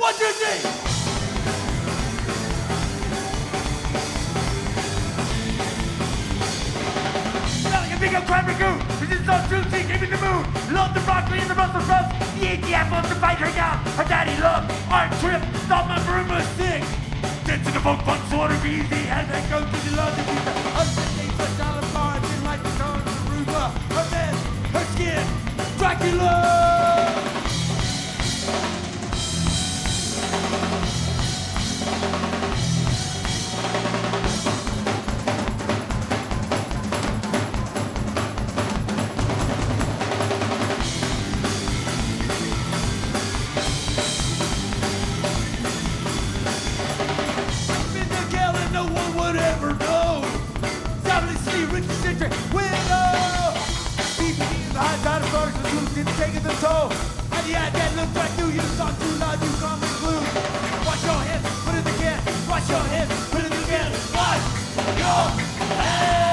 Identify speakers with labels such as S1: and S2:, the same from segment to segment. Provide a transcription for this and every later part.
S1: 1, 2, 3. Like a big old crab ragoon. This is so juicy, gave me the mood. Love the broccoli and the Brussels sprouts. He ate the apples to fight her down. Her daddy loved art trip. Thought my broom was sick. Get to the folk fun, slaughter be easy. And then go to the London pizza. Underneath the dollar bar, didn't like the tone of the Aruba. Her bed, her skin, Dracula. Taking the toll, and yeah, that looks like you. You saw too loud, you come with glue. Wash your hands, put it in the can. Wash your hands, put it in the can. Wash your hands.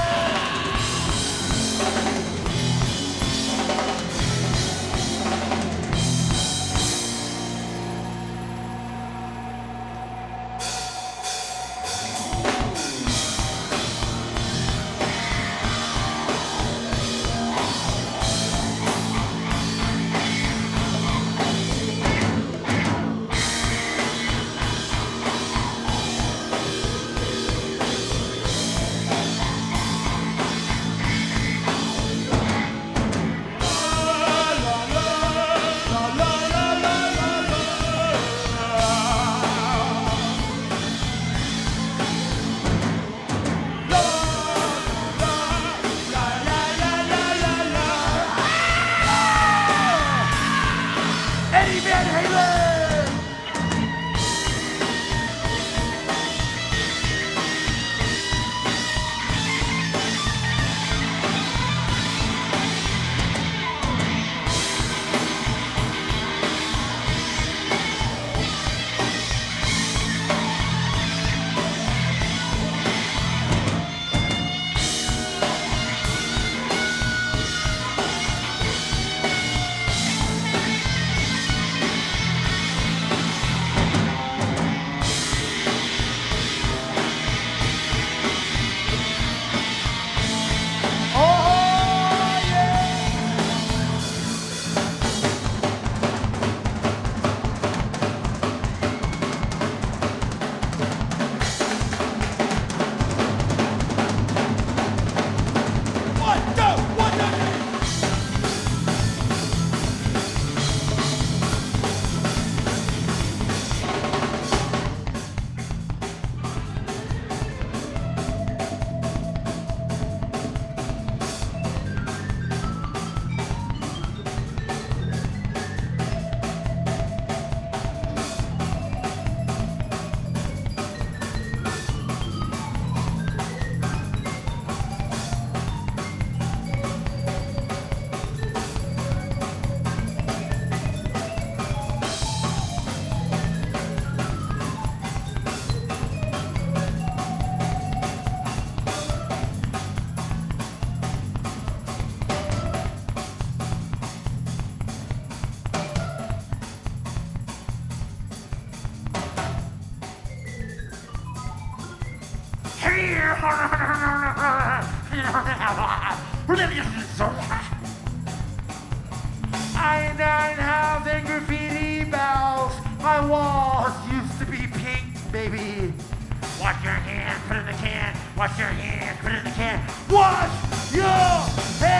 S1: I have the graffiti bells. My walls used to be pink, baby. Wash your hands, put it in the can. Wash your hands, put it in the can. Wash your hands.